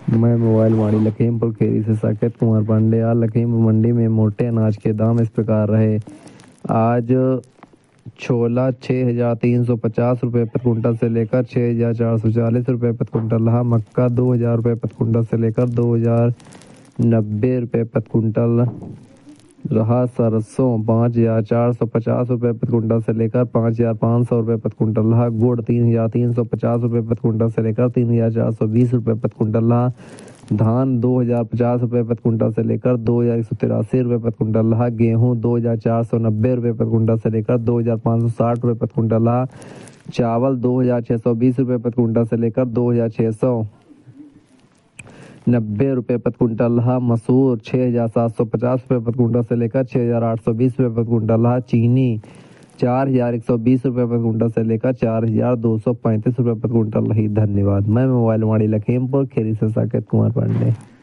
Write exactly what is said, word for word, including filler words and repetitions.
मैं मोबाइल वाणी लखीमपुर खेरी से साकेत कुमार पांडे। आज लखीमपुर मंडी में मोटे अनाज के दाम इस प्रकार रहे। आज छोला छः हज़ार तीन सौ पचास रुपये प्रति कुंटल से लेकर छः हज़ार चार सौ चालीस रुपये प्रति कुंटल रहा। मक्का दो हज़ार रुपये प्रति कुंटल से लेकर दो हज़ार नब्बे रुपये प्रति कुंटल रहा। सरसों पाँच हज़ार चार सौ पचास रुपये प्रति कुंटल से लेकर पाँच हज़ार पाँच सौ रुपये प्रति कुंटल रहा। गुड़ तीन हज़ार तीन सौ पचास रुपये प्रति कुंटल से लेकर तीन हज़ार चार सौ बीस रुपये प्रति कुंटल रहा। धान दो हज़ार पचास रुपये प्रति कुंटल से लेकर दो हज़ार एक सौ तिरासी रुपये प्रति कुंटल रहा। गेहूँ दो हज़ार चार सौ नब्बे रुपये प्रति कुंटल से लेकर दो हज़ार पाँच सौ साठ रुपये प्रति कुंटल रहा। चावल दो हज़ार छः सौ बीस रुपये प्रति कुंटल से लेकर दो हज़ार छः सौ नब्बे रुपये प्रति कुंटल रहा। मसूर छः हज़ार सात सौ पचास रुपये प्रति कुंटल से लेकर छः हज़ार आठ सौ बीस रुपये प्रति कुंटल रहा। चीनी चार हज़ार एक सौ बीस रुपये प्रति कुंटल से लेकर चार हज़ार दो सौ पैंतीस रुपये प्रति कुंटल रही। धन्यवाद। मैं मोबाइल वाणी लखीमपुर खेरी से साकेत कुमार पांडे।